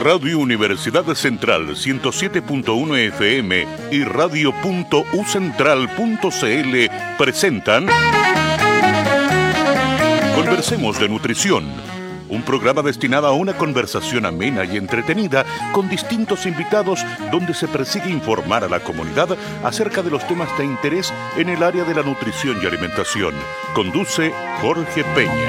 Radio Universidad Central 107.1 FM y radio.ucentral.cl presentan Conversemos de Nutrición, un programa destinado a una conversación amena y entretenida con distintos invitados donde se persigue informar a la comunidad acerca de los temas de interés en el área de la nutrición y alimentación. Conduce Jorge Peña.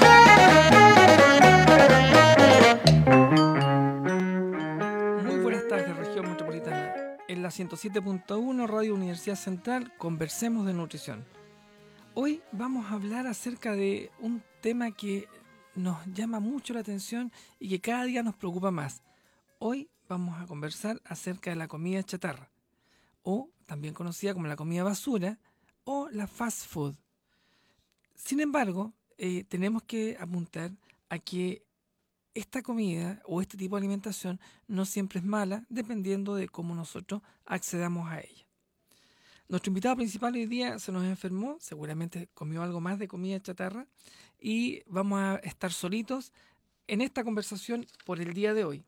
En la 107.1 Radio Universidad Central, Conversemos de Nutrición. Hoy vamos a hablar acerca de un tema que nos llama mucho la atención y que cada día nos preocupa más. Hoy vamos a conversar acerca de la comida chatarra, o también conocida como la comida basura o la fast food. Sin embargo, tenemos que apuntar a que esta comida o este tipo de alimentación no siempre es mala, dependiendo de cómo nosotros accedamos a ella. Nuestro invitado principal hoy día se nos enfermó, seguramente comió algo más de comida chatarra, y vamos a estar solitos en esta conversación por el día de hoy.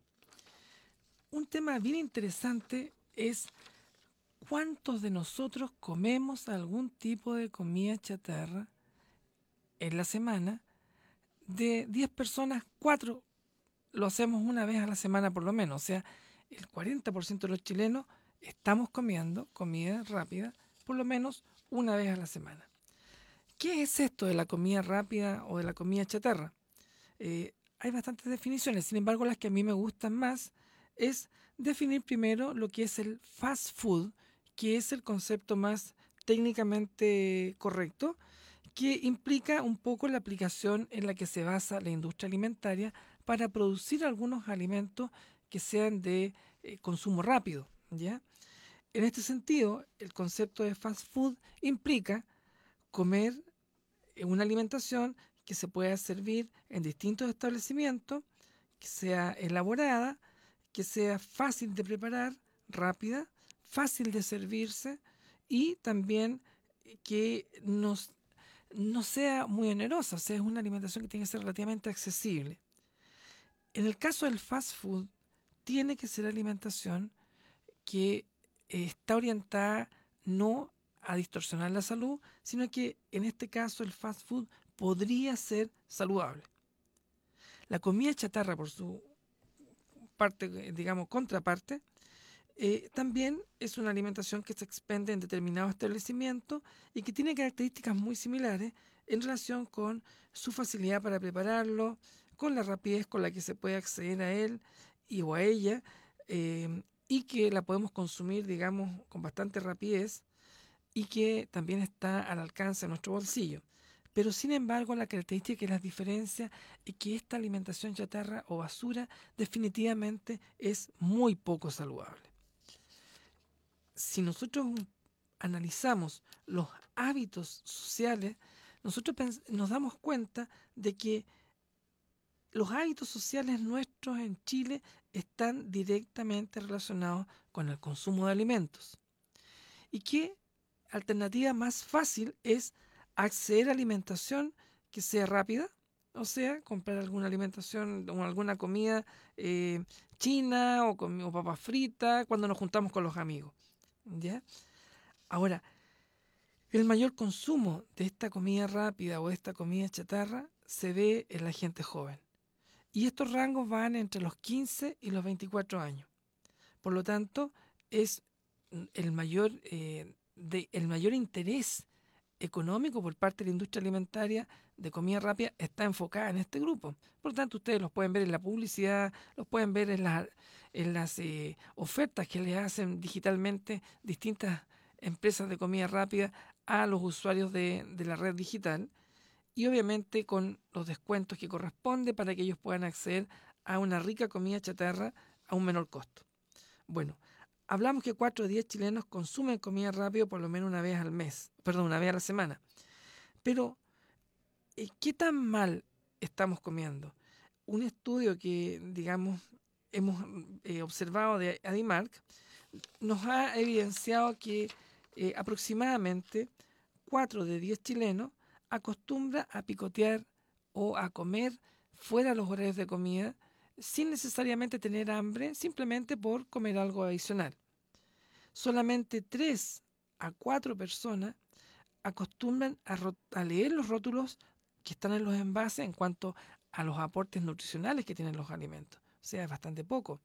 Un tema bien interesante es cuántos de nosotros comemos algún tipo de comida chatarra en la semana. De 10 personas, 4 lo hacemos una vez a la semana por lo menos. O sea, el 40% de los chilenos estamos comiendo comida rápida por lo menos una vez a la semana. ¿Qué es esto de la comida rápida o de la comida chatarra? Hay bastantes definiciones, sin embargo las que a mí me gustan más es definir primero lo que es el fast food, que es el concepto más técnicamente correcto, que implica un poco la aplicación en la que se basa la industria alimentaria para producir algunos alimentos que sean de consumo rápido, ¿ya? En este sentido, el concepto de fast food implica comer una alimentación que se pueda servir en distintos establecimientos, que sea elaborada, que sea fácil de preparar, rápida, fácil de servirse y también que no sea muy onerosa, o sea, es una alimentación que tiene que ser relativamente accesible. En el caso del fast food, tiene que ser alimentación que está orientada no a distorsionar la salud, sino que en este caso el fast food podría ser saludable. La comida chatarra, por su parte, digamos, contraparte, también es una alimentación que se expende en determinados establecimientos y que tiene características muy similares en relación con su facilidad para prepararlo, con la rapidez con la que se puede acceder a él o a ella, y que la podemos consumir, digamos, con bastante rapidez y que también está al alcance de nuestro bolsillo. Pero sin embargo, la característica que las diferencia es que esta alimentación chatarra o basura definitivamente es muy poco saludable. Si nosotros analizamos los hábitos sociales, nosotros nos damos cuenta de que los hábitos sociales nuestros en Chile están directamente relacionados con el consumo de alimentos. ¿Y qué alternativa más fácil es acceder a alimentación que sea rápida? O sea, comprar alguna alimentación o alguna comida china o papas fritas cuando nos juntamos con los amigos, ¿ya? Ahora, el mayor consumo de esta comida rápida o de esta comida chatarra se ve en la gente joven. Y estos rangos van entre los 15 y los 24 años. Por lo tanto, es el mayor interés económico por parte de la industria alimentaria de comida rápida está enfocada en este grupo. Por lo tanto, ustedes los pueden ver en la publicidad, los pueden ver en las ofertas que les hacen digitalmente distintas empresas de comida rápida a los usuarios de la red digital, y obviamente con los descuentos que corresponde para que ellos puedan acceder a una rica comida chatarra a un menor costo. Bueno, hablamos que 4 de 10 chilenos consumen comida rápida por lo menos una vez una vez a la semana. Pero, ¿qué tan mal estamos comiendo? Un estudio que, digamos, hemos observado de Adimark nos ha evidenciado que aproximadamente 4 de 10 chilenos acostumbra a picotear o a comer fuera de los horarios de comida sin necesariamente tener hambre, simplemente por comer algo adicional. Solamente 3 a 4 personas acostumbran a leer los rótulos que están en los envases en cuanto a los aportes nutricionales que tienen los alimentos. O sea, es bastante poco.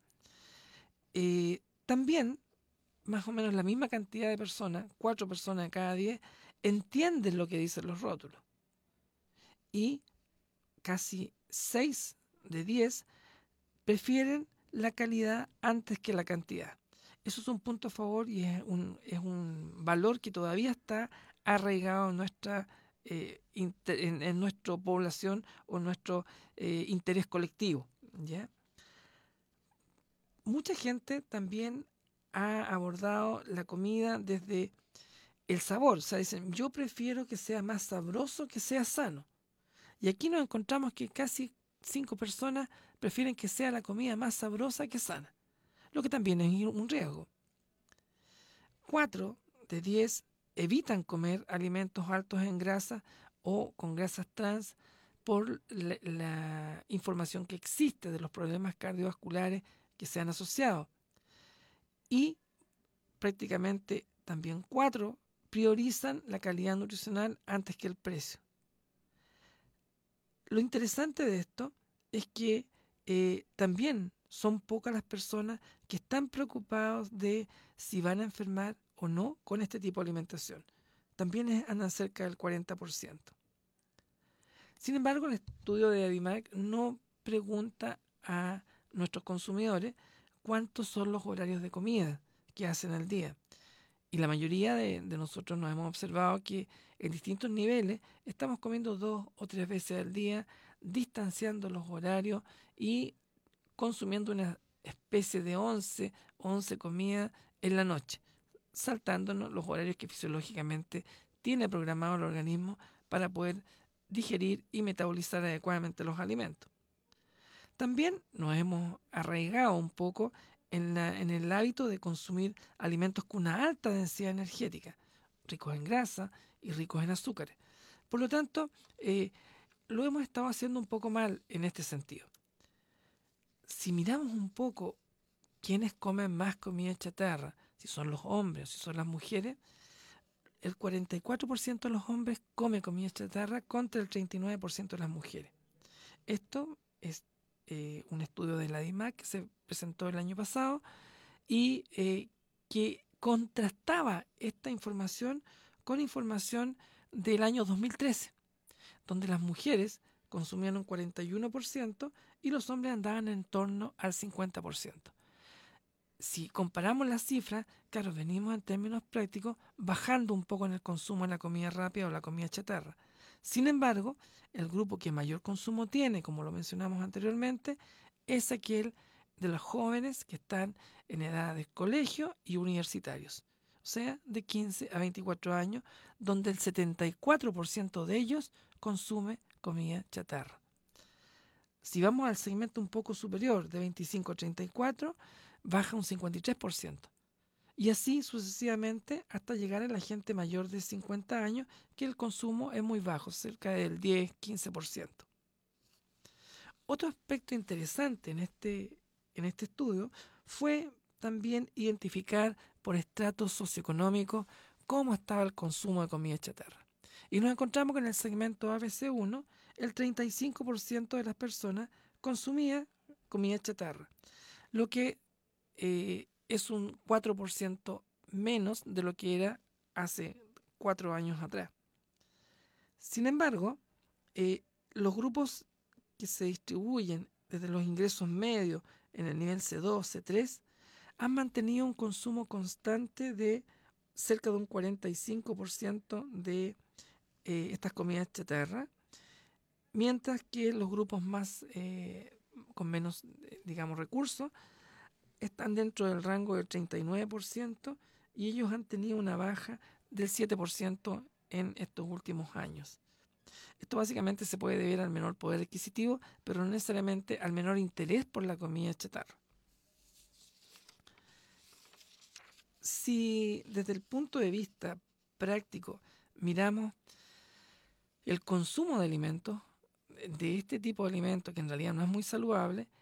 También, más o menos la misma cantidad de personas, 4 personas de cada 10, entienden lo que dicen los rótulos. Y casi 6 de 10 prefieren la calidad antes que la cantidad. Eso es un punto a favor y es un valor que todavía está arraigado en nuestra población o en nuestro interés colectivo, ¿ya? Mucha gente también ha abordado la comida desde el sabor. O sea, dicen, yo prefiero que sea más sabroso que sea sano. Y aquí nos encontramos que casi 5 personas prefieren que sea la comida más sabrosa que sana, lo que también es un riesgo. 4 de 10 evitan comer alimentos altos en grasa o con grasas trans por la información que existe de los problemas cardiovasculares que se han asociado. Y prácticamente también 4 priorizan la calidad nutricional antes que el precio. Lo interesante de esto es que también son pocas las personas que están preocupados de si van a enfermar o no con este tipo de alimentación. También andan cerca del 40%. Sin embargo, el estudio de Adimac no pregunta a nuestros consumidores cuántos son los horarios de comida que hacen al día. Y la mayoría de nosotros nos hemos observado que en distintos niveles estamos comiendo 2 o 3 veces al día, distanciando los horarios y consumiendo una especie de 11 comidas en la noche, saltándonos los horarios que fisiológicamente tiene programado el organismo para poder digerir y metabolizar adecuadamente los alimentos. También nos hemos arraigado un poco en el hábito de consumir alimentos con una alta densidad energética, ricos en grasa y ricos en azúcares. Por lo tanto, lo hemos estado haciendo un poco mal en este sentido. Si miramos un poco quiénes comen más comida chatarra, si son los hombres o si son las mujeres, el 44% de los hombres come comida chatarra contra el 39% de las mujeres. Esto es un estudio de la DIMAC que se presentó el año pasado y que contrastaba esta información con información del año 2013, donde las mujeres consumían un 41% y los hombres andaban en torno al 50%. Si comparamos las cifras, claro, venimos en términos prácticos bajando un poco en el consumo de la comida rápida o la comida chatarra. Sin embargo, el grupo que mayor consumo tiene, como lo mencionamos anteriormente, es aquel de los jóvenes que están en edad de colegio y universitarios, o sea, de 15 a 24 años, donde el 74% de ellos consume comida chatarra. Si vamos al segmento un poco superior, de 25 a 34, baja un 53%. Y así sucesivamente hasta llegar a la gente mayor de 50 años, que el consumo es muy bajo, cerca del 10-15%. Otro aspecto interesante en este estudio fue también identificar por estratos socioeconómicos cómo estaba el consumo de comida chatarra. Y nos encontramos que en el segmento ABC1, el 35% de las personas consumía comida chatarra, lo que es un 4% menos de lo que era hace 4 años atrás. Sin embargo, los grupos que se distribuyen desde los ingresos medios en el nivel C2, C3, han mantenido un consumo constante de cerca de un 45% de estas comidas chatarra, mientras que los grupos más con menos, digamos, recursos están dentro del rango del 39% y ellos han tenido una baja del 7% en estos últimos años. Esto básicamente se puede deber al menor poder adquisitivo, pero no necesariamente al menor interés por la comida chatarra. Si desde el punto de vista práctico miramos el consumo de alimentos, de este tipo de alimentos que en realidad no es muy saludable,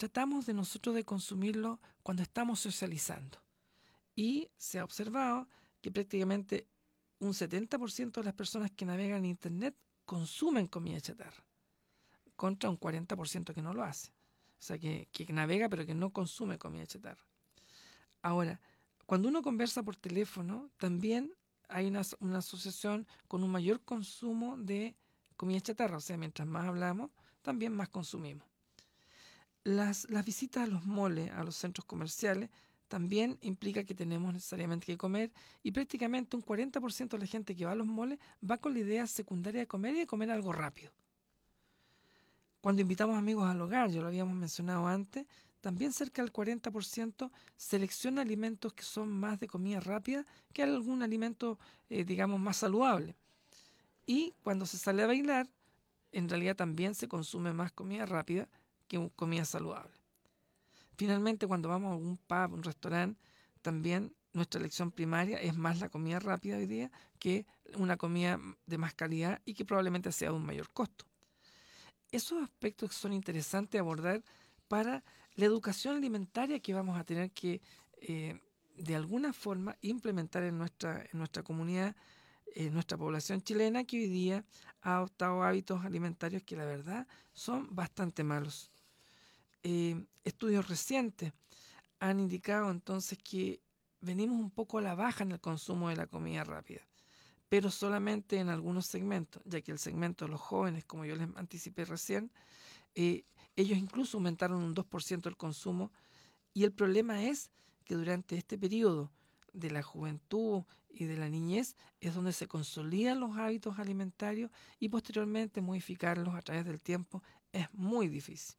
tratamos de nosotros de consumirlo cuando estamos socializando. Y se ha observado que prácticamente un 70% de las personas que navegan en Internet consumen comida chatarra, contra un 40% que no lo hace. O sea, que navega pero que no consume comida chatarra. Ahora, cuando uno conversa por teléfono, también hay una asociación con un mayor consumo de comida chatarra. O sea, mientras más hablamos, también más consumimos. Las visitas a los moles, a los centros comerciales, también implica que tenemos necesariamente que comer, y prácticamente un 40% de la gente que va a los moles va con la idea secundaria de comer y de comer algo rápido. Cuando invitamos amigos al hogar, ya lo habíamos mencionado antes, también cerca del 40% selecciona alimentos que son más de comida rápida que algún alimento, digamos, más saludable. Y cuando se sale a bailar, en realidad también se consume más comida rápida que comida saludable. Finalmente, cuando vamos a un pub, un restaurante, también nuestra elección primaria es más la comida rápida hoy día que una comida de más calidad y que probablemente sea de un mayor costo. Esos aspectos son interesantes abordar para la educación alimentaria que vamos a tener que, de alguna forma, implementar en nuestra comunidad, en nuestra población chilena, que hoy día ha adoptado hábitos alimentarios que la verdad son bastante malos. Estudios recientes han indicado entonces que venimos un poco a la baja en el consumo de la comida rápida, pero solamente en algunos segmentos, ya que el segmento de los jóvenes, como yo les anticipé recién, ellos incluso aumentaron un 2% el consumo, y el problema es que durante este periodo de la juventud y de la niñez es donde se consolidan los hábitos alimentarios, y posteriormente modificarlos a través del tiempo es muy difícil.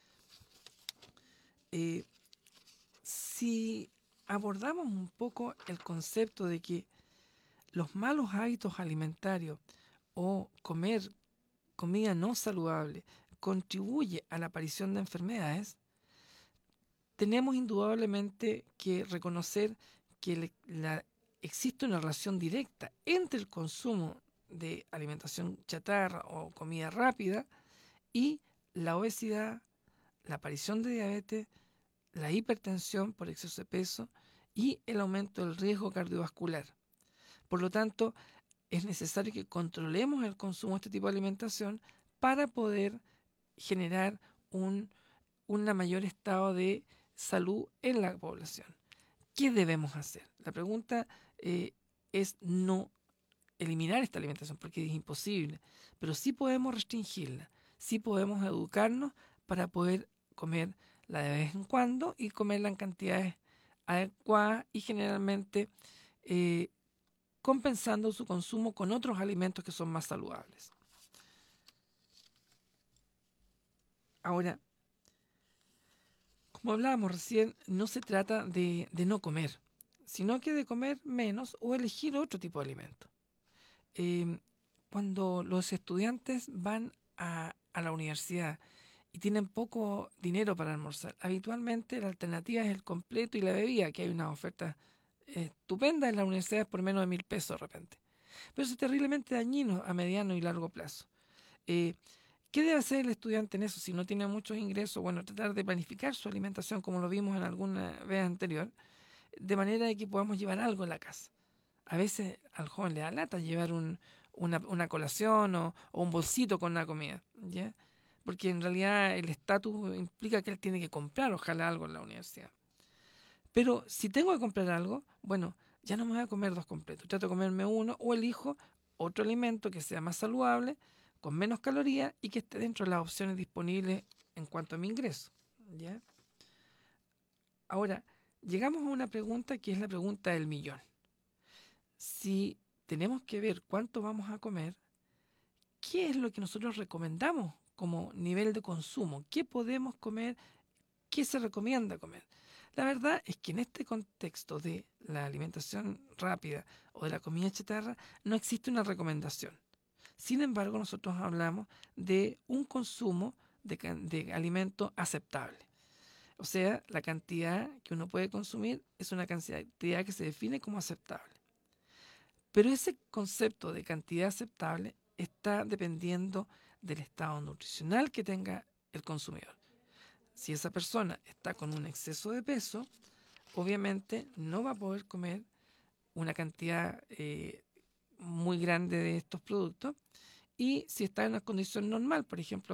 Si abordamos un poco el concepto de que los malos hábitos alimentarios o comer comida no saludable contribuye a la aparición de enfermedades, tenemos indudablemente que reconocer que existe una relación directa entre el consumo de alimentación chatarra o comida rápida y la obesidad, la aparición de diabetes, la hipertensión por exceso de peso y el aumento del riesgo cardiovascular. Por lo tanto, es necesario que controlemos el consumo de este tipo de alimentación para poder generar un mayor estado de salud en la población. ¿Qué debemos hacer? La pregunta es no eliminar esta alimentación, porque es imposible, pero sí podemos restringirla, sí podemos educarnos para poder comerla de vez en cuando y comerla en cantidades adecuadas, y generalmente compensando su consumo con otros alimentos que son más saludables. Ahora, como hablábamos recién, no se trata de no comer, sino que de comer menos o elegir otro tipo de alimento. Cuando los estudiantes van a la universidad y tienen poco dinero para almorzar, habitualmente la alternativa es el completo y la bebida, que hay una oferta estupenda en las universidades por menos de 1.000 pesos de repente. Pero eso es terriblemente dañino a mediano y largo plazo. ¿Qué debe hacer el estudiante en eso si no tiene muchos ingresos? Bueno, tratar de planificar su alimentación, como lo vimos en alguna vez anterior, de manera de que podamos llevar algo en la casa. A veces al joven le da lata llevar una colación o un bolsito con una comida, ¿ya? Porque en realidad el estatus implica que él tiene que comprar, ojalá, algo en la universidad. Pero si tengo que comprar algo, bueno, ya no me voy a comer 2 completos, trato de comerme uno o elijo otro alimento que sea más saludable, con menos calorías y que esté dentro de las opciones disponibles en cuanto a mi ingreso, ¿ya? Ahora, llegamos a una pregunta que es la pregunta del millón. Si tenemos que ver cuánto vamos a comer, ¿qué es lo que nosotros recomendamos como nivel de consumo? ¿Qué podemos comer? ¿Qué se recomienda comer? La verdad es que en este contexto de la alimentación rápida o de la comida chatarra no existe una recomendación. Sin embargo, nosotros hablamos de un consumo de alimento aceptable. O sea, la cantidad que uno puede consumir es una cantidad que se define como aceptable. Pero ese concepto de cantidad aceptable está dependiendo del estado nutricional que tenga el consumidor. si esa persona está con un exceso de peso, obviamente no va a poder comer una cantidad muy grande de estos productos. Y si está en una condición normal, por ejemplo,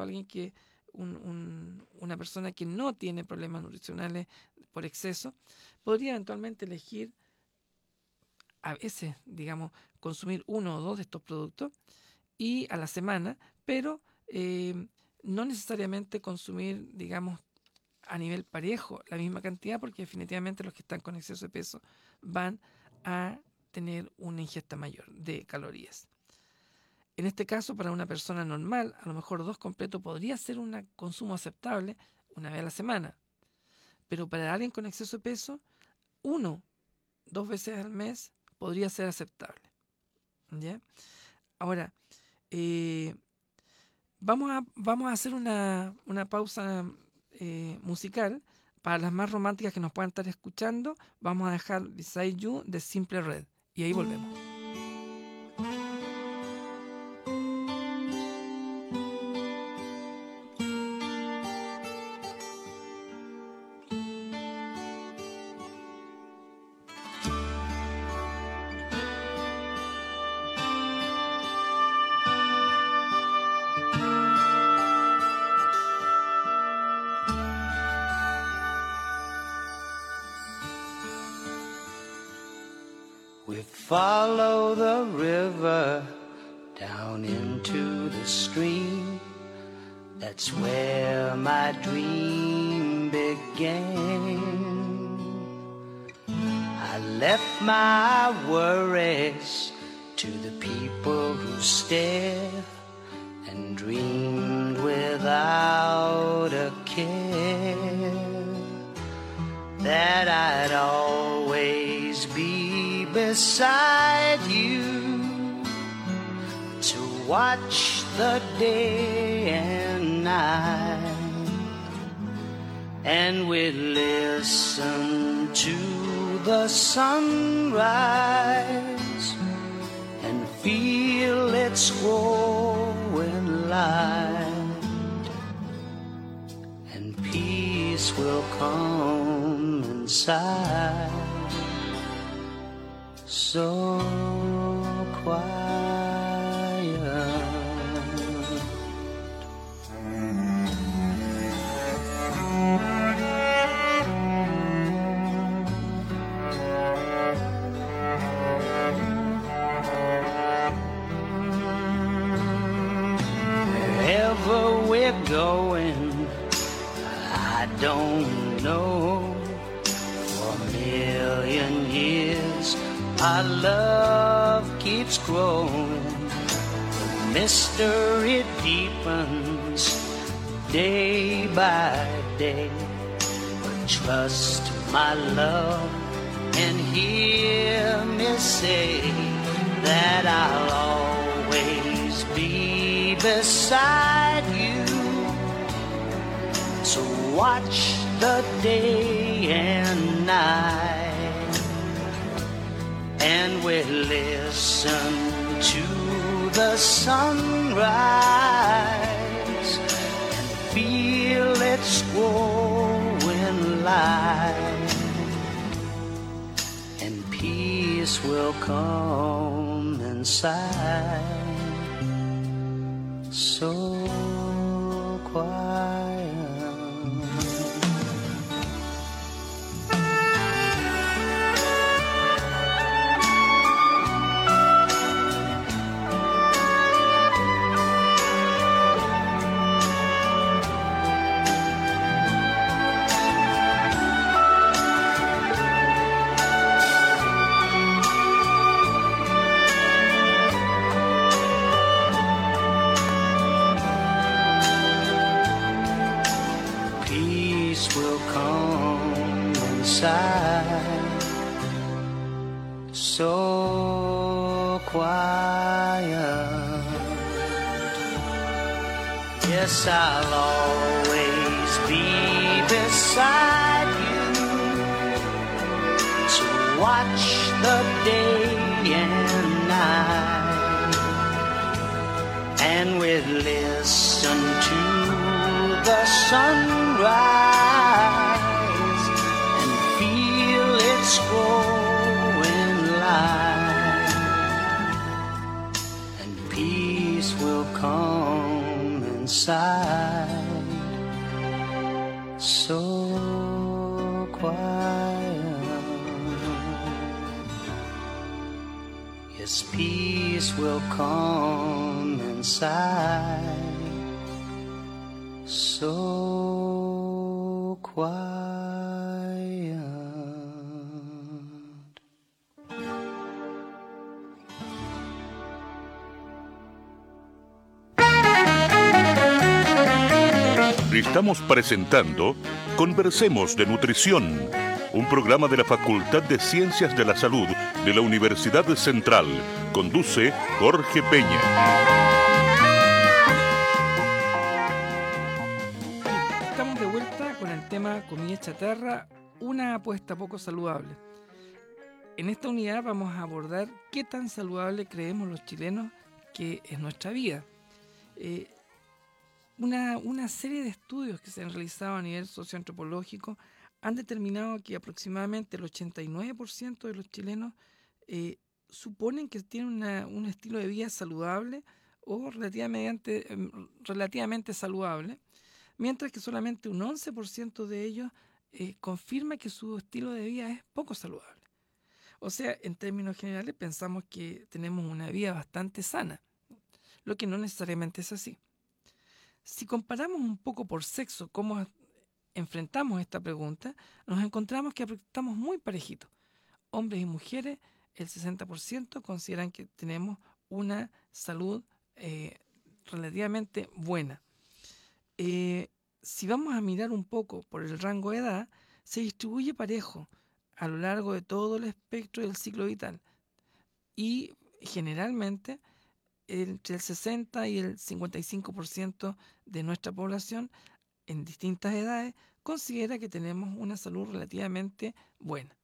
una persona que no tiene problemas nutricionales por exceso, podría eventualmente elegir a veces, digamos, consumir 1 o 2 de estos productos y a la semana, pero no necesariamente consumir, digamos, a nivel parejo la misma cantidad, porque definitivamente los que están con exceso de peso van a tener una ingesta mayor de calorías. En este caso, para una persona normal, a lo mejor 2 completos podría ser un consumo aceptable una vez a la semana. Pero para alguien con exceso de peso, 1, 2 veces al mes podría ser aceptable. ¿Ya? Ahora, vamos a hacer una pausa musical. Para las más románticas que nos puedan estar escuchando, vamos a dejar Beside You de Simple Red. Y ahí volvemos. We follow the river down into the stream. That's where my dream began. I left my worries to the people who stare and dreamed without a care that I'd always be beside you to watch the day and night, and we'd listen to the sunrise and feel its growing light, and peace will come inside. So quiet. Wherever we're going, I don't know. For a million years our love keeps growing, the mystery deepens day by day. But trust my love and hear me say that I'll always be beside you. So watch the day and night, and we listen to the sunrise and feel its growing light, and peace will come inside. So quiet. So quiet. Yes, I'll always be beside you to watch the day and night, and we'll listen to the sunrise and feel its growing light, and peace will come inside. So quiet, yes, peace will come inside. So quiet. Estamos presentando Conversemos de Nutrición, un programa de la Facultad de Ciencias de la Salud de la Universidad Central. Conduce Jorge Peña. Estamos de vuelta con el tema comida chatarra, una apuesta poco saludable. En esta unidad vamos a abordar qué tan saludable creemos los chilenos que es nuestra vida. Una serie de estudios que se han realizado a nivel socioantropológico han determinado que aproximadamente el 89% de los chilenos suponen que tienen un estilo de vida saludable o relativamente saludable, mientras que solamente un 11% de ellos confirma que su estilo de vida es poco saludable. O sea, en términos generales pensamos que tenemos una vida bastante sana, lo que no necesariamente es así. Si comparamos un poco por sexo cómo enfrentamos esta pregunta, nos encontramos que estamos muy parejitos. Hombres y mujeres, el 60% consideran que tenemos una salud relativamente buena. Si vamos a mirar un poco por el rango de edad, se distribuye parejo a lo largo de todo el espectro del ciclo vital. Y generalmente entre el 60 y el 55% de nuestra población en distintas edades considera que tenemos una salud relativamente buena.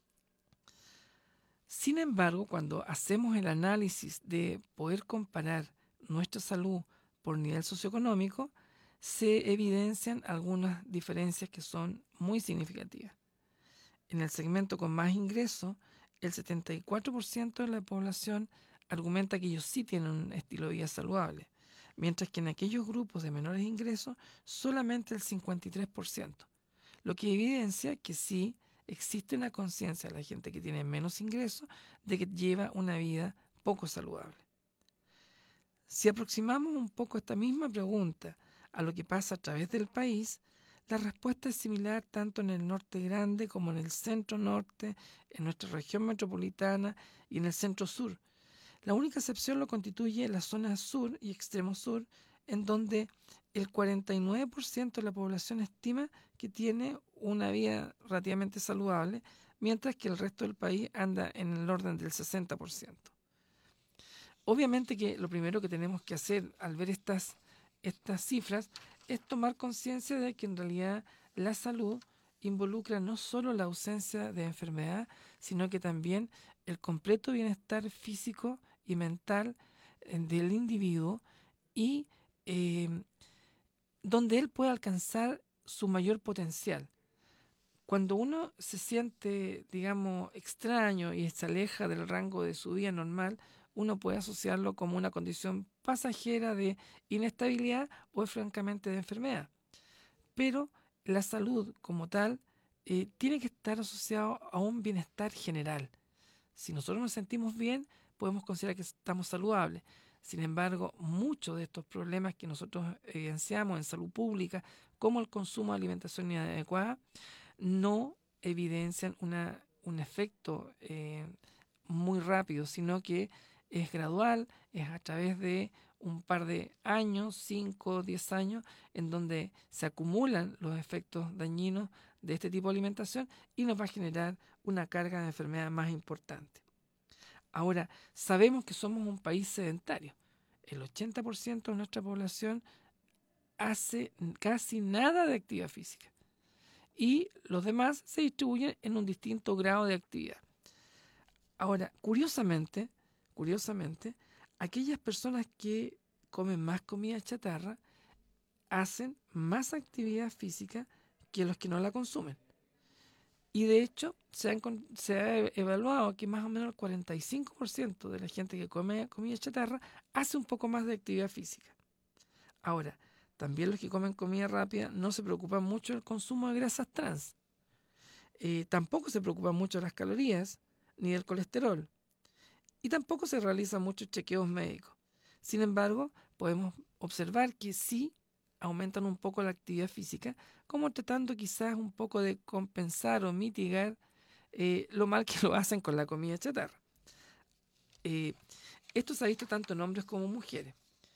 Sin embargo, cuando hacemos el análisis de poder comparar nuestra salud por nivel socioeconómico, se evidencian algunas diferencias que son muy significativas. En el segmento con más ingresos, el 74% de la población argumenta que ellos sí tienen un estilo de vida saludable, mientras que en aquellos grupos de menores ingresos solamente el 53%, lo que evidencia que sí existe una conciencia de la gente que tiene menos ingresos de que lleva una vida poco saludable. Si aproximamos un poco esta misma pregunta a lo que pasa a través del país, la respuesta es similar tanto en el norte grande como en el centro norte, en nuestra región metropolitana y en el centro sur. La única excepción lo constituye la zona sur y extremo sur, en donde el 49% de la población estima que tiene una vida relativamente saludable, mientras que el resto del país anda en el orden del 60%. Obviamente que lo primero que tenemos que hacer al ver estas cifras es tomar conciencia de que en realidad la salud involucra no solo la ausencia de enfermedad, sino que también el completo bienestar físico y mental del individuo y donde él pueda alcanzar su mayor potencial. Cuando uno se siente, digamos, extraño y se aleja del rango de su vida normal, uno puede asociarlo como una condición pasajera de inestabilidad o francamente de enfermedad. Pero la salud como tal tiene que estar asociado a un bienestar general. Si nosotros nos sentimos bien, podemos considerar que estamos saludables. Sin embargo, muchos de estos problemas que nosotros evidenciamos en salud pública, como el consumo de alimentación inadecuada, no evidencian un efecto muy rápido, sino que es gradual, es a través de un par de años, 5 o 10 años, en donde se acumulan los efectos dañinos de este tipo de alimentación y nos va a generar una carga de enfermedad más importante. Ahora, sabemos que somos un país sedentario. El 80% de nuestra población hace casi nada de actividad física y los demás se distribuyen en un distinto grado de actividad. Ahora, curiosamente, aquellas personas que comen más comida chatarra hacen más actividad física que los que no la consumen. Y de hecho, se ha evaluado que más o menos el 45% de la gente que come comida chatarra hace un poco más de actividad física. Ahora, también los que comen comida rápida no se preocupan mucho del consumo de grasas trans. Tampoco se preocupan mucho de las calorías ni del colesterol. Y tampoco se realizan muchos chequeos médicos. Sin embargo, podemos observar que sí aumentan un poco la actividad física, como tratando quizás un poco de compensar o mitigar lo mal que lo hacen con la comida chatarra. Esto se ha visto tanto en hombres como en mujeres.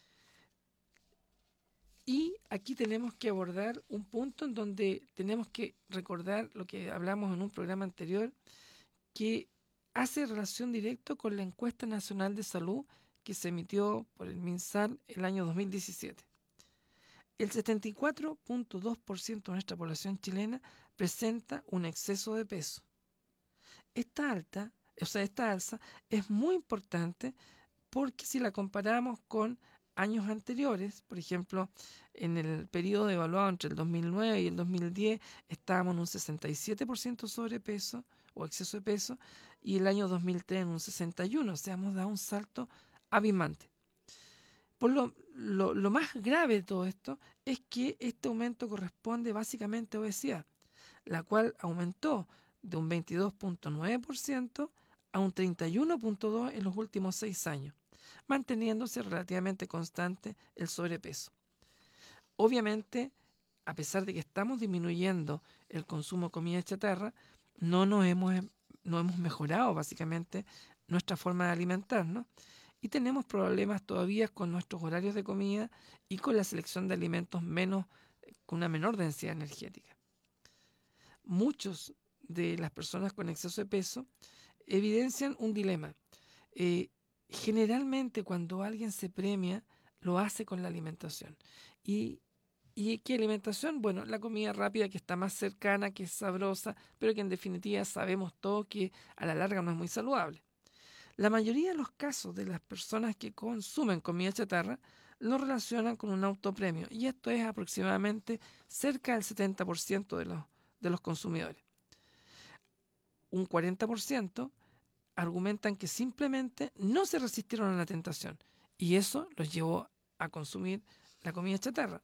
Y aquí tenemos que abordar un punto en donde tenemos que recordar lo que hablamos en un programa anterior, que hace relación directa con la encuesta nacional de salud que se emitió por el MinSal el año 2017. El 74.2% de nuestra población chilena presenta un exceso de peso. Esta alza es muy importante porque si la comparamos con años anteriores, por ejemplo, en el periodo evaluado entre el 2009 y el 2010 estábamos en un 67% sobrepeso o exceso de peso, y el año 2003 en un 61%, o sea, hemos dado un salto abismante. Por lo más grave de todo esto es que este aumento corresponde básicamente a obesidad, la cual aumentó de un 22.9% a un 31.2% en los últimos 6 años, manteniéndose relativamente constante el sobrepeso. Obviamente, a pesar de que estamos disminuyendo el consumo de comida chatarra, no hemos mejorado básicamente nuestra forma de alimentarnos y tenemos problemas todavía con nuestros horarios de comida y con la selección de alimentos con una menor densidad energética. Muchos de las personas con exceso de peso evidencian un dilema. Generalmente cuando alguien se premia, lo hace con la alimentación. ¿Y qué alimentación? Bueno, la comida rápida, que está más cercana, que es sabrosa, pero que en definitiva sabemos todos que a la larga no es muy saludable. La mayoría de los casos de las personas que consumen comida chatarra lo relacionan con un autopremio, y esto es aproximadamente cerca del 70% de los consumidores. Un 40% argumentan que simplemente no se resistieron a la tentación y eso los llevó a consumir la comida chatarra.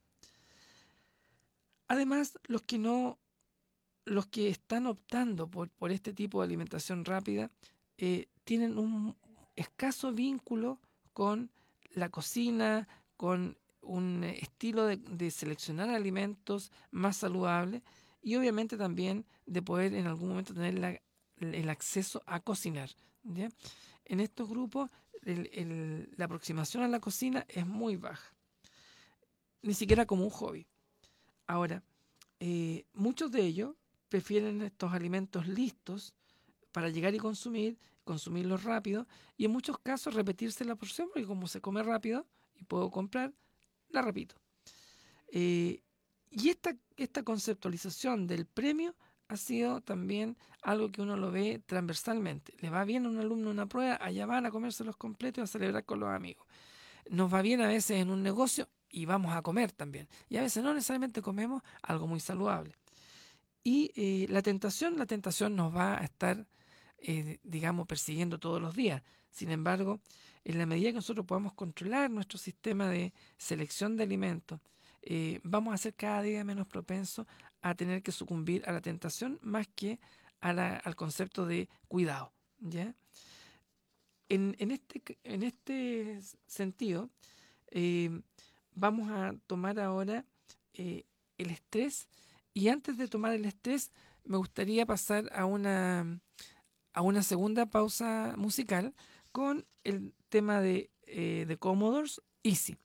Además, los que están optando por este tipo de alimentación rápida tienen un escaso vínculo con la cocina, con un estilo de seleccionar alimentos más saludables y obviamente también de poder en algún momento tener el acceso a cocinar, ¿ya? En estos grupos la aproximación a la cocina es muy baja, ni siquiera como un hobby. Ahora, muchos de ellos prefieren estos alimentos listos para llegar y consumirlos rápido, y en muchos casos repetirse la porción, porque como se come rápido y puedo comprar, la repito. Y esta conceptualización del premio ha sido también algo que uno lo ve transversalmente. Le va bien a un alumno una prueba, allá van a comerse los completos y a celebrar con los amigos. Nos va bien a veces en un negocio y vamos a comer también. Y a veces no necesariamente comemos algo muy saludable. Y la tentación nos va a estar, persiguiendo todos los días. Sin embargo, en la medida que nosotros podamos controlar nuestro sistema de selección de alimentos, vamos a ser cada día menos propensos a tener que sucumbir a la tentación más que al concepto de cuidado, ¿ya? En este sentido, vamos a tomar ahora el estrés, y antes de tomar el estrés me gustaría pasar a una segunda pausa musical con el tema de The Commodores, Easy.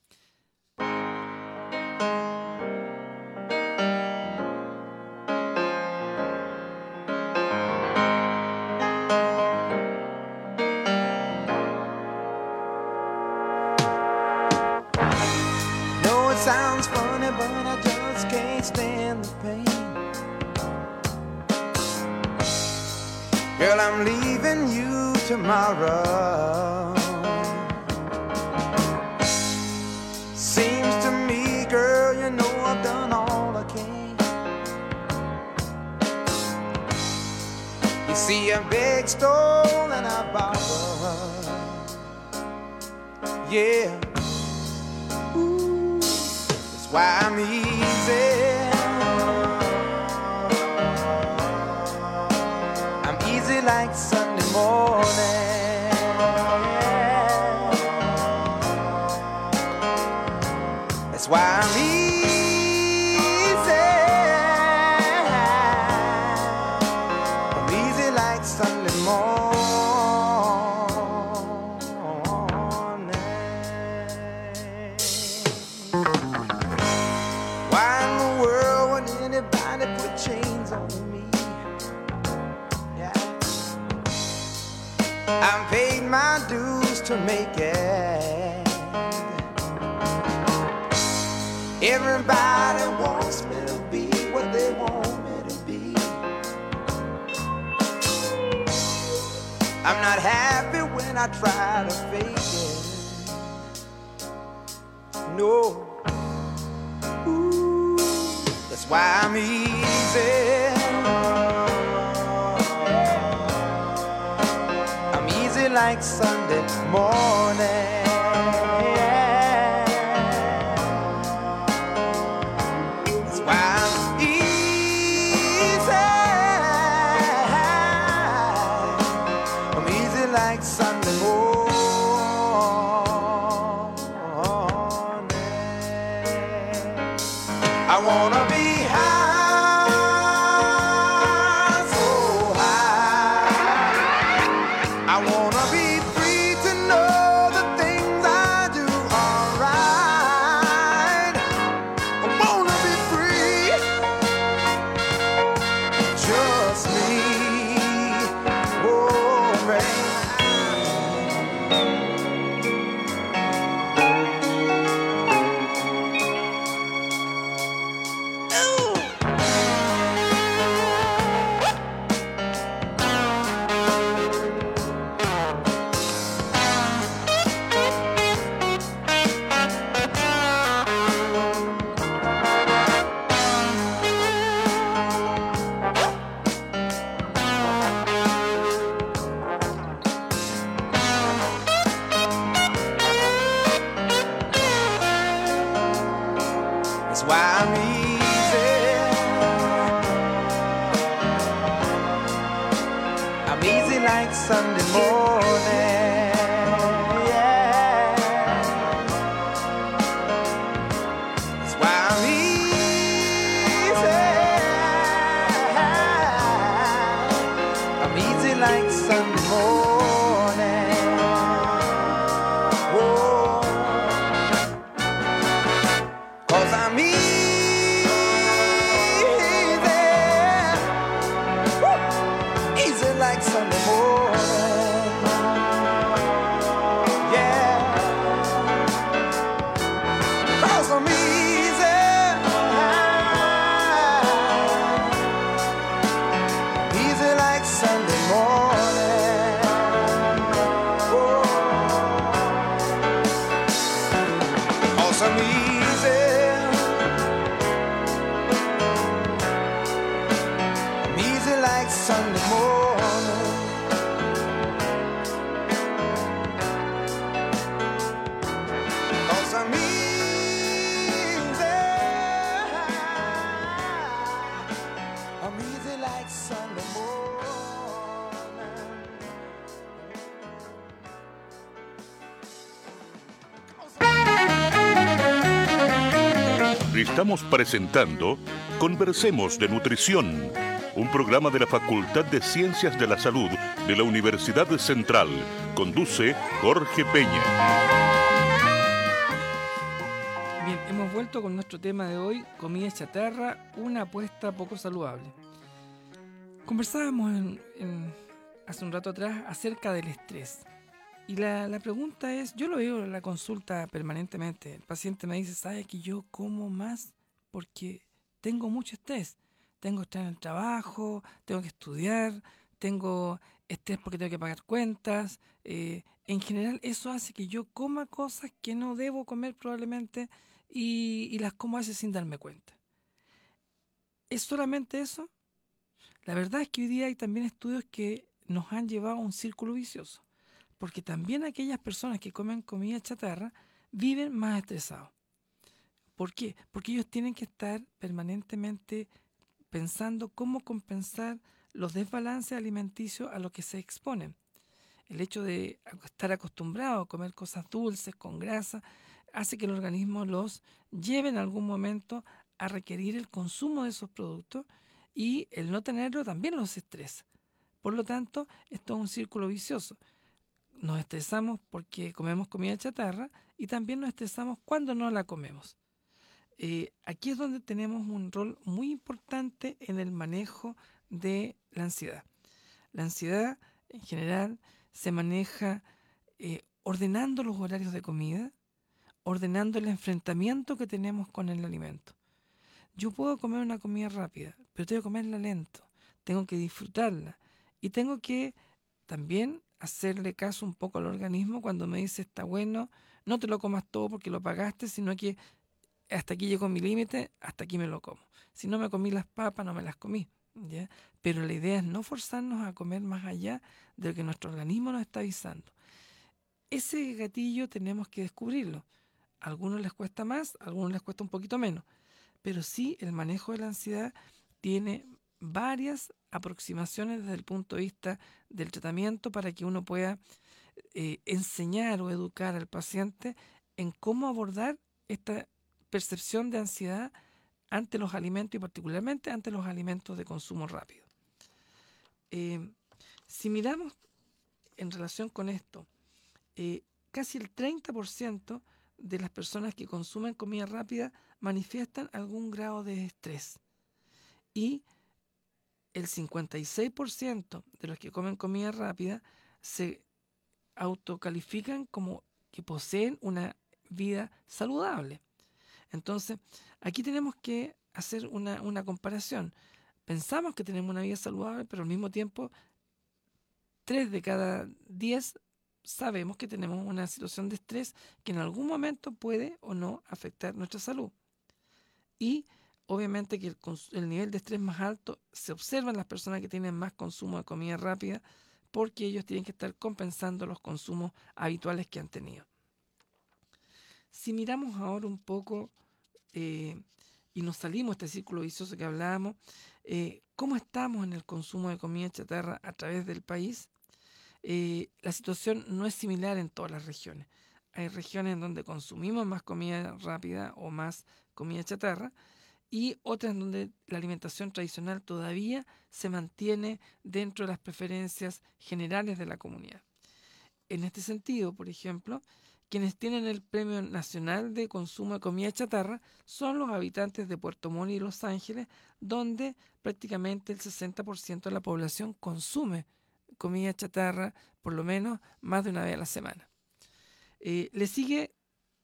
Sounds funny, but I just can't stand the pain. Girl, I'm leaving you tomorrow. Seems to me, girl, you know You see a big stone and a bottle, yeah. Ooh, that's why I'm easy. I'm easy like Sunday morning. That's why I'm easy. Sunday morning. Why in the world would anybody put chains on me? Yeah. I've paid my dues to make it. Everybody wants me to be what they want me to be. I'm not happy when I try to fake it. No. Ooh, that's why I'm easy. I'm easy like Sunday morning. That's why I'm easy like Sunday morning. I wanna be high, so high. I wanna be free to know the things I do are right. I wanna be free, just me. Oh, man. That's why I'm easy. I'm easy like Sunday morning. Yeah. That's why I'm easy. I'm easy like Sunday morning. Oh. 'Cause I'm easy, woo, easy like Sunday morning, yeah. 'Cause I'm easy, easy like Sunday morning, oh. 'Cause I'm easy. Like Sunday morning. 'Cause I'm easy. I'm easy like Sunday morning. Estamos presentando Conversemos de Nutrición, un programa de la Facultad de Ciencias de la Salud de la Universidad Central. Conduce Jorge Peña. Bien, hemos vuelto con nuestro tema de hoy, comida chatarra, una apuesta poco saludable. Conversábamos hace un rato atrás acerca del estrés. Y la pregunta es, yo lo veo en la consulta permanentemente. El paciente me dice, ¿sabe que yo como más porque tengo mucho estrés? Tengo estrés en el trabajo, tengo que estudiar, tengo estrés porque tengo que pagar cuentas. En general eso hace que yo coma cosas que no debo comer probablemente y las como a veces sin darme cuenta. ¿Es solamente eso? La verdad es que hoy día hay también estudios que nos han llevado a un círculo vicioso, porque también aquellas personas que comen comida chatarra viven más estresados. ¿Por qué? Porque ellos tienen que estar permanentemente pensando cómo compensar los desbalances alimenticios a los que se exponen. El hecho de estar acostumbrado a comer cosas dulces, con grasa, hace que el organismo los lleve en algún momento a requerir el consumo de esos productos, y el no tenerlo también los estresa. Por lo tanto, esto es un círculo vicioso. Nos estresamos porque comemos comida chatarra y también nos estresamos cuando no la comemos. Aquí es donde tenemos un rol muy importante en el manejo de la ansiedad. La ansiedad, en general, se maneja ordenando los horarios de comida, ordenando el enfrentamiento que tenemos con el alimento. Yo puedo comer una comida rápida, pero tengo que comerla lento, tengo que disfrutarla y tengo que también hacerle caso un poco al organismo cuando me dice está bueno, no te lo comas todo porque lo pagaste, sino que hasta aquí llegó mi límite, hasta aquí me lo como. Si no me comí las papas, no me las comí, ¿ya? Pero la idea es no forzarnos a comer más allá de lo que nuestro organismo nos está avisando. Ese gatillo tenemos que descubrirlo. A algunos les cuesta más, a algunos les cuesta un poquito menos, pero sí el manejo de la ansiedad tiene varias aproximaciones desde el punto de vista del tratamiento para que uno pueda enseñar o educar al paciente en cómo abordar esta percepción de ansiedad ante los alimentos y particularmente ante los alimentos de consumo rápido. Si miramos en relación con esto, casi el 30% de las personas que consumen comida rápida manifiestan algún grado de estrés y el 56% de los que comen comida rápida se autocalifican como que poseen una vida saludable. Entonces, aquí tenemos que hacer una comparación. Pensamos que tenemos una vida saludable, pero al mismo tiempo, 3 de cada 10 sabemos que tenemos una situación de estrés que en algún momento puede o no afectar nuestra salud. Y obviamente que el nivel de estrés más alto se observa en las personas que tienen más consumo de comida rápida, porque ellos tienen que estar compensando los consumos habituales que han tenido. Si miramos ahora un poco y nos salimos de este círculo vicioso que hablábamos, ¿cómo estamos en el consumo de comida chatarra a través del país? La situación no es similar en todas las regiones. Hay regiones en donde consumimos más comida rápida o más comida chatarra y otras en donde la alimentación tradicional todavía se mantiene dentro de las preferencias generales de la comunidad. En este sentido, por ejemplo, quienes tienen el Premio Nacional de Consumo de Comida Chatarra son los habitantes de Puerto Montt y Los Ángeles, donde prácticamente el 60% de la población consume comida chatarra por lo menos más de una vez a la semana. Le sigue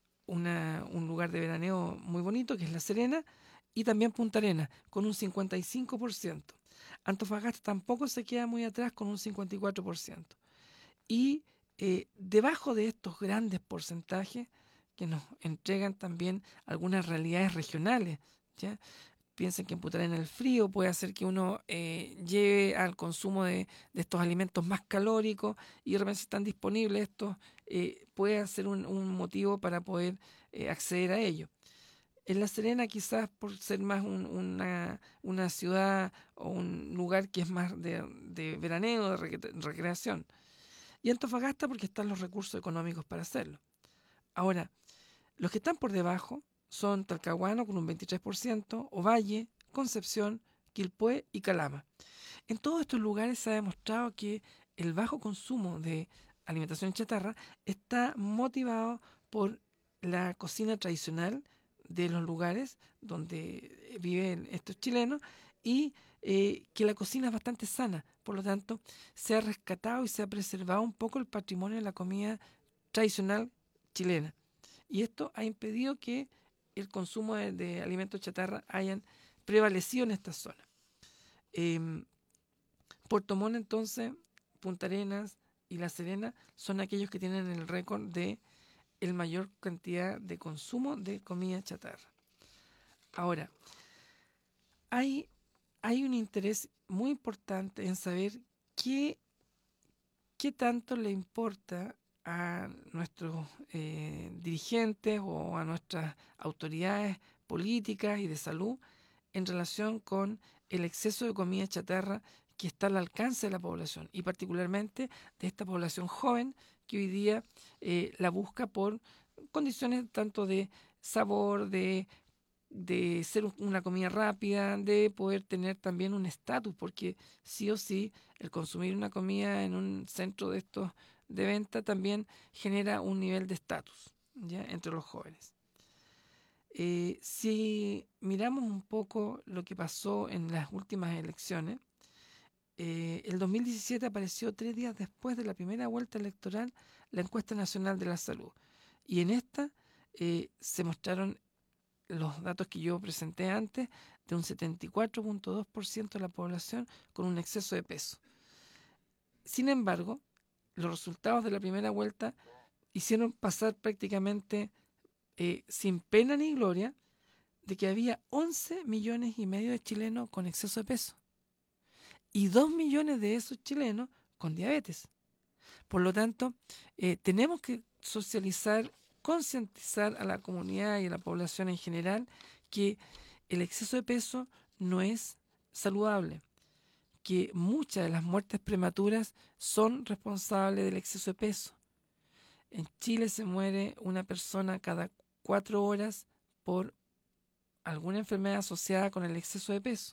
un lugar de veraneo muy bonito que es La Serena y también Punta Arenas con un 55%. Antofagasta tampoco se queda muy atrás con un 54%. Y debajo de estos grandes porcentajes que nos entregan también algunas realidades regionales, ¿ya? Piensen que en Punta Arenas el frío puede hacer que uno lleve al consumo de estos alimentos más calóricos y de repente si están disponibles estos puede ser un motivo para poder acceder a ello. En La Serena quizás por ser más una ciudad o un lugar que es más de veraneo, de recreación. Y Antofagasta porque están los recursos económicos para hacerlo. Ahora, los que están por debajo son Talcahuano con un 23%, Ovalle, Concepción, Quilpué y Calama. En todos estos lugares se ha demostrado que el bajo consumo de alimentación chatarra está motivado por la cocina tradicional de los lugares donde viven estos chilenos y que la cocina es bastante sana. Por lo tanto, se ha rescatado y se ha preservado un poco el patrimonio de la comida tradicional chilena. Y esto ha impedido que el consumo de alimentos chatarra hayan prevalecido en esta zona. Puerto Montt, entonces, Punta Arenas y La Serena son aquellos que tienen el récord de el mayor cantidad de consumo de comida chatarra. Ahora, hay hay un interés muy importante en saber qué tanto le importa a nuestros dirigentes o a nuestras autoridades políticas y de salud en relación con el exceso de comida chatarra que está al alcance de la población y particularmente de esta población joven que hoy día la busca por condiciones tanto de sabor, de ser una comida rápida, de poder tener también un estatus, porque sí o sí el consumir una comida en un centro de estos de venta también genera un nivel de estatus, ¿ya?, entre los jóvenes. Si miramos un poco lo que pasó en las últimas elecciones, el 2017 apareció 3 días después de la primera vuelta electoral la encuesta nacional de la salud, y en esta se mostraron los datos que yo presenté antes, de un 74.2% de la población con un exceso de peso. Sin embargo, los resultados de la primera vuelta hicieron pasar prácticamente sin pena ni gloria de que había 11 millones y medio de chilenos con exceso de peso y 2 millones de esos chilenos con diabetes. Por lo tanto, tenemos que socializar, concientizar a la comunidad y a la población en general que el exceso de peso no es saludable, que muchas de las muertes prematuras son responsables del exceso de peso. En Chile se muere una persona cada 4 horas por alguna enfermedad asociada con el exceso de peso.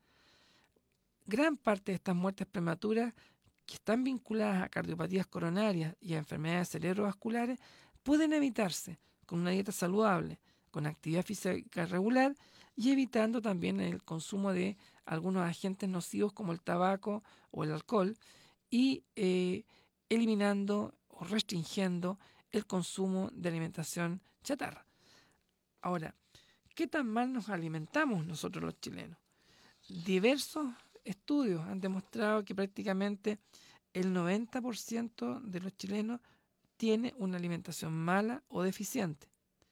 Gran parte de estas muertes prematuras que están vinculadas a cardiopatías coronarias y a enfermedades cerebrovasculares pueden evitarse con una dieta saludable, con actividad física regular y evitando también el consumo de algunos agentes nocivos como el tabaco o el alcohol y eliminando o restringiendo el consumo de alimentación chatarra. Ahora, ¿qué tan mal nos alimentamos nosotros los chilenos? Diversos estudios han demostrado que prácticamente el 90% de los chilenos tiene una alimentación mala o deficiente.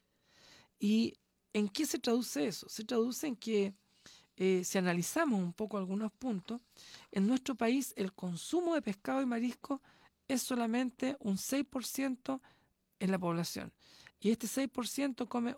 ¿Y en qué se traduce eso? Se traduce en que si analizamos un poco algunos puntos, en nuestro país el consumo de pescado y marisco es solamente un 6% en la población. Y este 6% come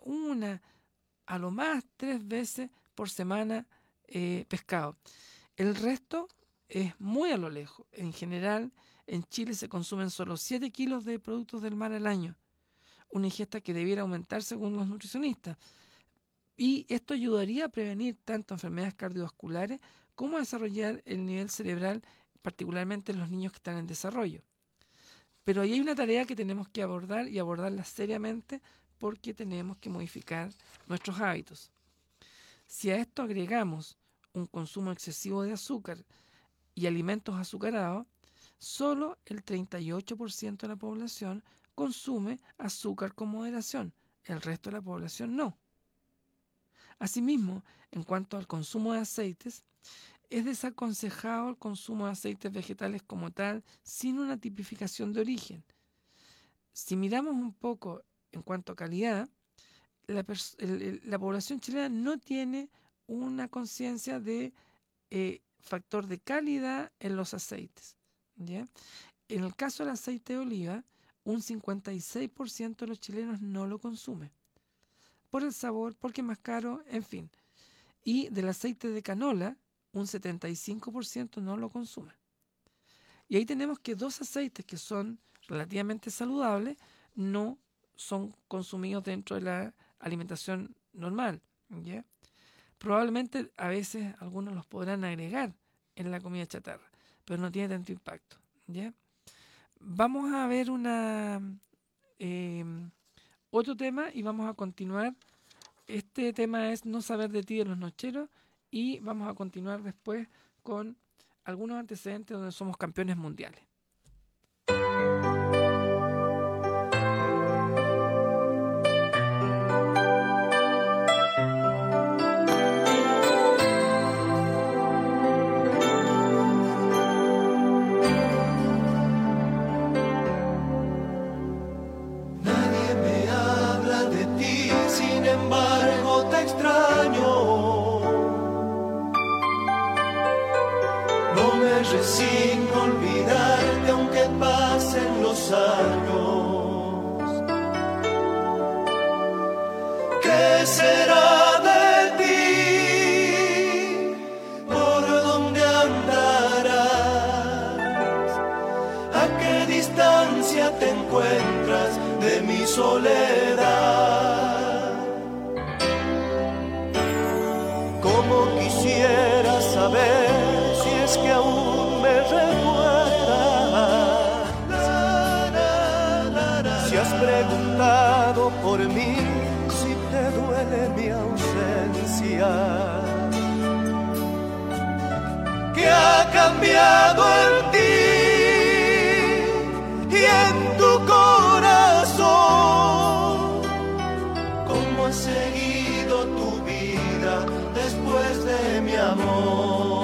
a lo más 3 veces por semana pescado. El resto es muy a lo lejos. En general, en Chile se consumen solo 7 kilos de productos del mar al año, una ingesta que debiera aumentar según los nutricionistas. Y esto ayudaría a prevenir tanto enfermedades cardiovasculares como a desarrollar el nivel cerebral, particularmente en los niños que están en desarrollo. Pero ahí hay una tarea que tenemos que abordar y abordarla seriamente porque tenemos que modificar nuestros hábitos. Si a esto agregamos un consumo excesivo de azúcar y alimentos azucarados, solo el 38% de la población consume azúcar con moderación, el resto de la población no. Asimismo, en cuanto al consumo de aceites, es desaconsejado el consumo de aceites vegetales como tal, sin una tipificación de origen. Si miramos un poco en cuanto a calidad, la población chilena no tiene una conciencia de factor de calidad en los aceites, ¿ya? En el caso del aceite de oliva, un 56% de los chilenos no lo consume. Por el sabor, porque es más caro, en fin. Y del aceite de canola, un 75% no lo consume. Y ahí tenemos que 2 aceites que son relativamente saludables no son consumidos dentro de la alimentación normal, ¿ya? Probablemente a veces algunos los podrán agregar en la comida chatarra, pero no tiene tanto impacto, ¿ya? Vamos a ver otro tema y vamos a continuar. Este tema es No saber de ti de los Nocheros y vamos a continuar después con algunos antecedentes donde somos campeones mundiales. Sin embargo te extraño. resigno a olvidarte aunque pasen los años. ¿Qué será de ti? ¿Por dónde andarás? ¿A qué distancia te encuentras de mi soledad? Como quisiera saber si es que aún me recuerdas, si has preguntado por mí, si te duele mi ausencia. ¿Qué ha cambiado en ti y en tu corazón? ¿Cómo has seguido tu vida después de mi amor?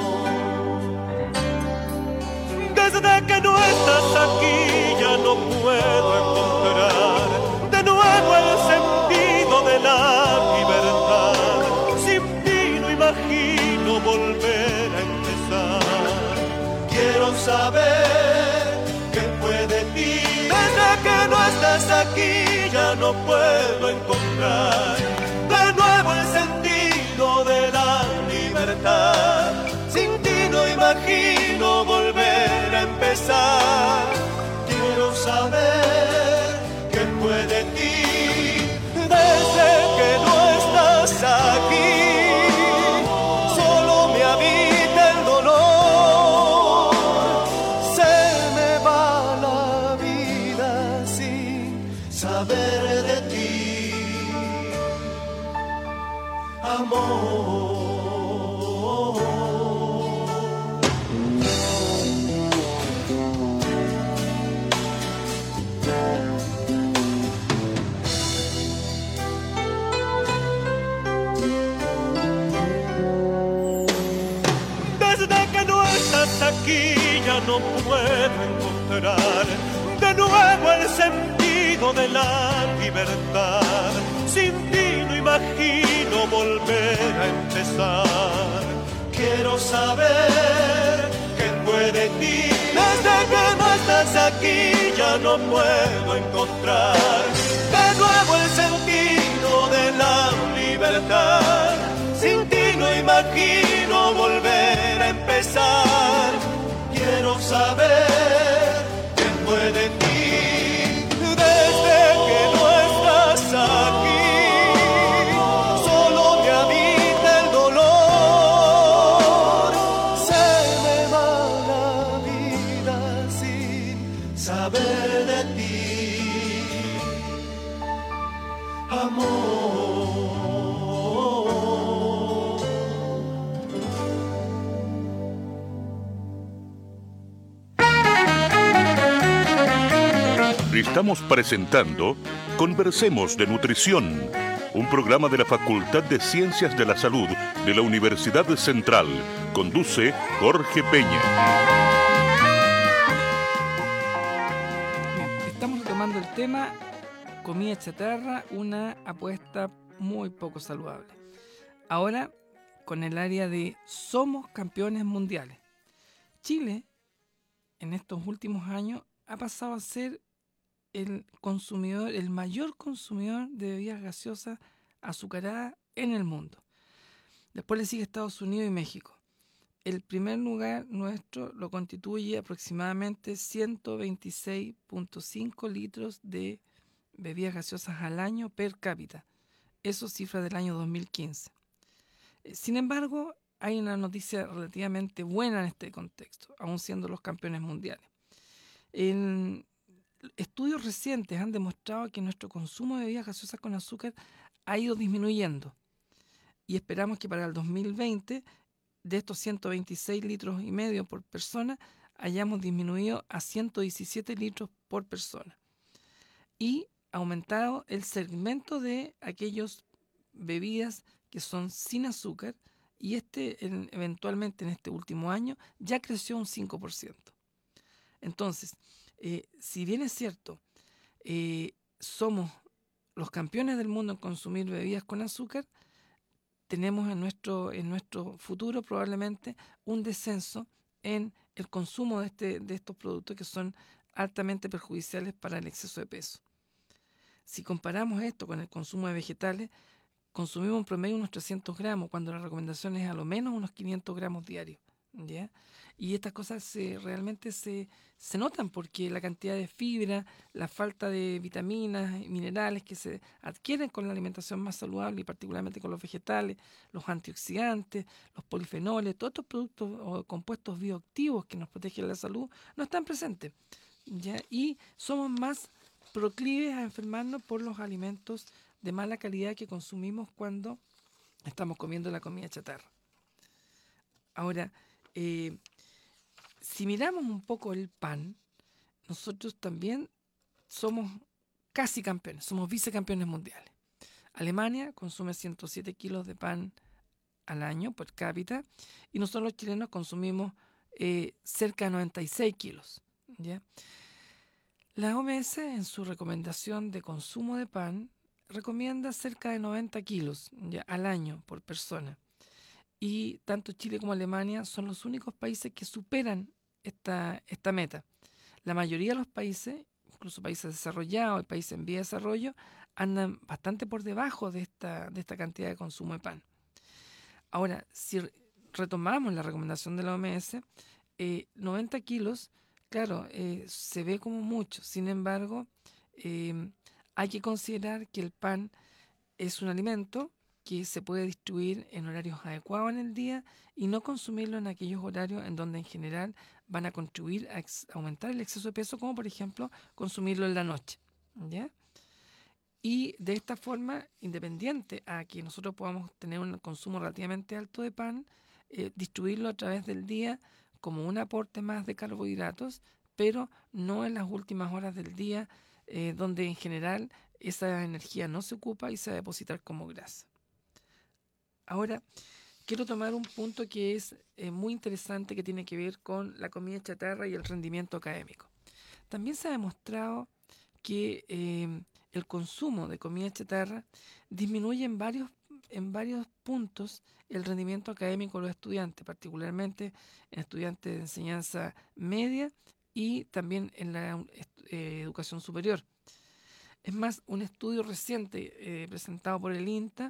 Desde que no estás aquí ya no puedo encontrar de nuevo el sentido de la libertad. Sin ti no imagino volver a empezar. Quiero saber qué fue de ti. Desde que no estás aquí ya no puedo encontrar de nuevo el sentido de la libertad. Sin ti no imagino volver a empezar. Quiero saber qué fue de ti. Desde que no estás aquí, solo me habita el dolor. Se me va la vida sin saber de ti, amor. Aquí ya no puedo encontrar de nuevo el sentido de la libertad. Sin ti no imagino volver a empezar. Quiero saber qué fue de ti. Desde que no estás aquí ya no puedo encontrar de nuevo el sentido de la libertad. Sin ti no imagino volver a empezar. Quiero saber qué fue de ti. Desde que no estás aquí, solo me habita el dolor. Se me va la vida sin saber de ti, amor. Estamos presentando Conversemos de Nutrición, un programa de la Facultad de Ciencias de la Salud de la Universidad Central. Conduce Jorge Peña. Bien, estamos retomando el tema comida chatarra, una apuesta muy poco saludable. Ahora, con el área de somos campeones mundiales. Chile, en estos últimos años, ha pasado a ser el mayor consumidor de bebidas gaseosas azucaradas en el mundo. Después le sigue Estados Unidos y México. El primer lugar nuestro lo constituye aproximadamente 126.5 litros de bebidas gaseosas al año per cápita. Eso cifra del año 2015. Sin embargo, hay una noticia relativamente buena en este contexto, aún siendo los campeones mundiales. Estudios recientes han demostrado que nuestro consumo de bebidas gaseosas con azúcar ha ido disminuyendo y esperamos que para el 2020 de estos 126 litros y medio por persona hayamos disminuido a 117 litros por persona y aumentado el segmento de aquellas bebidas que son sin azúcar y eventualmente en este último año ya creció un 5%. Entonces, si bien es cierto, somos los campeones del mundo en consumir bebidas con azúcar, tenemos en nuestro futuro probablemente un descenso en el consumo de estos productos que son altamente perjudiciales para el exceso de peso. Si comparamos esto con el consumo de vegetales, consumimos en promedio unos 300 gramos, cuando la recomendación es a lo menos unos 500 gramos diarios, ¿ya? Y estas cosas realmente se notan porque la cantidad de fibra, la falta de vitaminas y minerales que se adquieren con la alimentación más saludable y particularmente con los vegetales, los antioxidantes, los polifenoles, todos estos productos o compuestos bioactivos que nos protegen la salud no están presentes, ¿ya? Y somos más proclives a enfermarnos por los alimentos de mala calidad que consumimos cuando estamos comiendo la comida chatarra. Ahora, si miramos un poco el pan, nosotros también somos casi campeones, somos vicecampeones mundiales. Alemania consume 107 kilos de pan al año per cápita y nosotros los chilenos consumimos cerca de 96 kilos, ¿ya? La OMS, en su recomendación de consumo de pan, recomienda cerca de 90 kilos ya, al año por persona. Y tanto Chile como Alemania son los únicos países que superan esta meta. La mayoría de los países, incluso países desarrollados y países en vía de desarrollo, andan bastante por debajo de esta cantidad de consumo de pan. Ahora, si retomamos la recomendación de la OMS, 90 kilos, claro, se ve como mucho. Sin embargo, hay que considerar que el pan es un alimento que se puede distribuir en horarios adecuados en el día y no consumirlo en aquellos horarios en donde en general van a contribuir a aumentar el exceso de peso, como por ejemplo consumirlo en la noche, ¿ya? Y de esta forma, independiente a que nosotros podamos tener un consumo relativamente alto de pan, distribuirlo a través del día como un aporte más de carbohidratos, pero no en las últimas horas del día, donde en general esa energía no se ocupa y se va a depositar como grasa. Ahora, quiero tomar un punto que es muy interesante, que tiene que ver con la comida chatarra y el rendimiento académico. También se ha demostrado que el consumo de comida chatarra disminuye en varios puntos el rendimiento académico de los estudiantes, particularmente en estudiantes de enseñanza media y también en la educación superior. Es más, un estudio reciente presentado por el INTA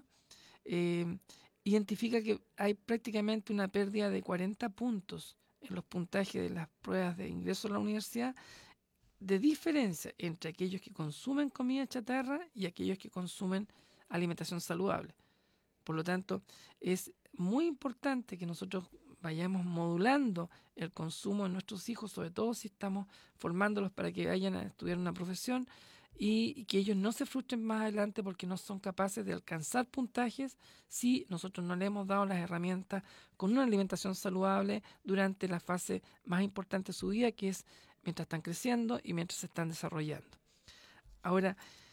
identifica que hay prácticamente una pérdida de 40 puntos en los puntajes de las pruebas de ingreso a la universidad, de diferencia entre aquellos que consumen comida chatarra y aquellos que consumen alimentación saludable. Por lo tanto, es muy importante que nosotros vayamos modulando el consumo de nuestros hijos, sobre todo si estamos formándolos para que vayan a estudiar una profesión, y que ellos no se frustren más adelante porque no son capaces de alcanzar puntajes si nosotros no le hemos dado las herramientas con una alimentación saludable durante la fase más importante de su vida, que es mientras están creciendo y mientras se están desarrollando. Ahora,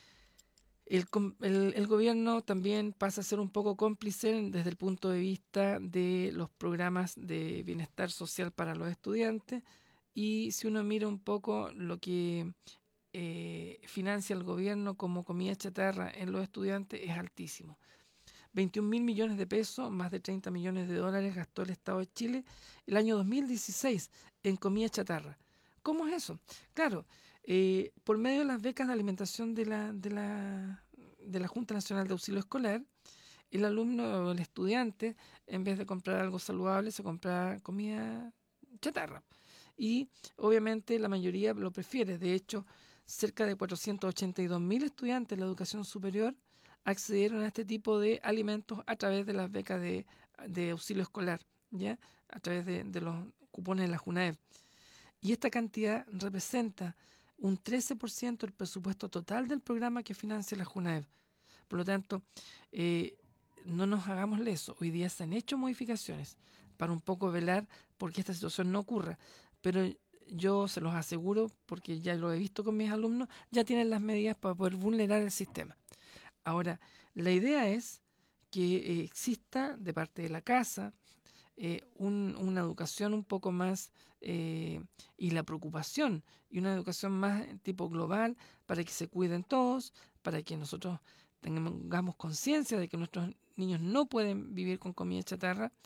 el gobierno también pasa a ser un poco cómplice desde el punto de vista de los programas de bienestar social para los estudiantes, y si uno mira un poco lo que financia el gobierno como comida chatarra en los estudiantes, es altísimo. 21.000 millones de pesos, más de 30 millones de dólares gastó el Estado de Chile el año 2016 en comida chatarra. ¿Cómo es eso? Claro, por medio de las becas de alimentación de la Junta Nacional de Auxilio Escolar, el alumno o el estudiante, en vez de comprar algo saludable, se compra comida chatarra. Y obviamente la mayoría lo prefiere. De hecho, cerca de 482.000 estudiantes de la educación superior accedieron a este tipo de alimentos a través de las becas de auxilio escolar, ¿ya? A través de los cupones de la JUNAEV. Y esta cantidad representa un 13% del presupuesto total del programa que financia la JUNAEV. Por lo tanto, no nos hagamos leso. Hoy día se han hecho modificaciones para un poco velar porque esta situación no ocurra. Pero yo se los aseguro, porque ya lo he visto con mis alumnos, ya tienen las medidas para poder vulnerar el sistema. Ahora, la idea es que exista de parte de la casa una educación un poco más y la preocupación y una educación más tipo global para que se cuiden todos, para que nosotros tengamos conciencia de que nuestros niños no pueden vivir con comida chatarra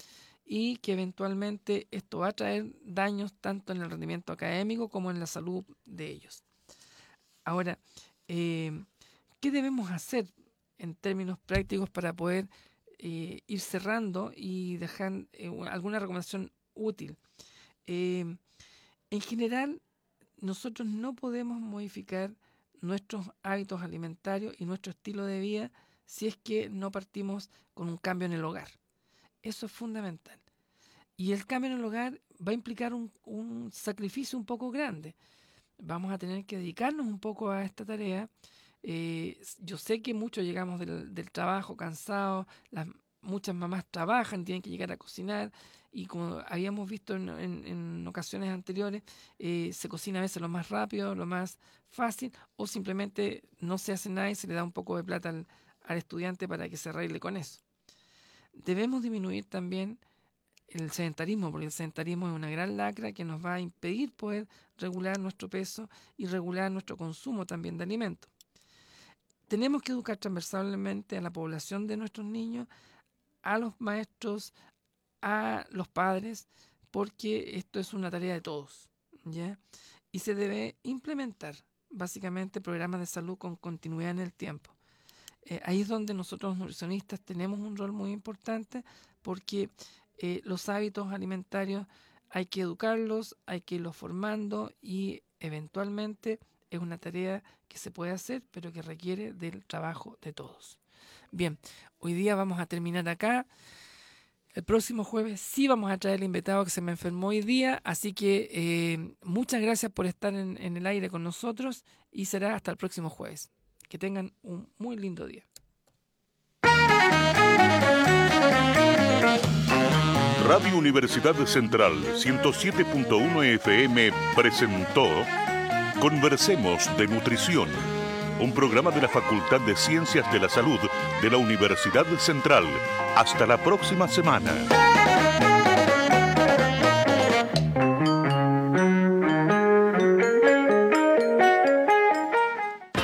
y que eventualmente esto va a traer daños tanto en el rendimiento académico como en la salud de ellos. Ahora, ¿qué debemos hacer en términos prácticos para poder ir cerrando y dejar alguna recomendación útil? En general, nosotros no podemos modificar nuestros hábitos alimentarios y nuestro estilo de vida si es que no partimos con un cambio en el hogar. Eso es fundamental. Y el cambio en el hogar va a implicar un sacrificio un poco grande. Vamos a tener que dedicarnos un poco a esta tarea. Yo sé que muchos llegamos del trabajo cansados, muchas mamás trabajan, tienen que llegar a cocinar, y como habíamos visto en ocasiones anteriores, se cocina a veces lo más rápido, lo más fácil, o simplemente no se hace nada y se le da un poco de plata al estudiante para que se arregle con eso. Debemos disminuir también el sedentarismo, porque el sedentarismo es una gran lacra que nos va a impedir poder regular nuestro peso y regular nuestro consumo también de alimentos. Tenemos que educar transversalmente a la población de nuestros niños, a los maestros, a los padres, porque esto es una tarea de todos, ¿ya? Y se debe implementar básicamente programas de salud con continuidad en el tiempo. Ahí es donde nosotros los nutricionistas tenemos un rol muy importante, porque los hábitos alimentarios hay que educarlos, hay que irlos formando, y eventualmente es una tarea que se puede hacer, pero que requiere del trabajo de todos. Bien, hoy día vamos a terminar acá. El próximo jueves sí vamos a traer el invitado que se me enfermó hoy día, así que muchas gracias por estar en el aire con nosotros, y será hasta el próximo jueves. Que tengan un muy lindo día. Radio Universidad Central 107.1 FM presentó Conversemos de Nutrición, un programa de la Facultad de Ciencias de la Salud de la Universidad Central. Hasta la próxima semana.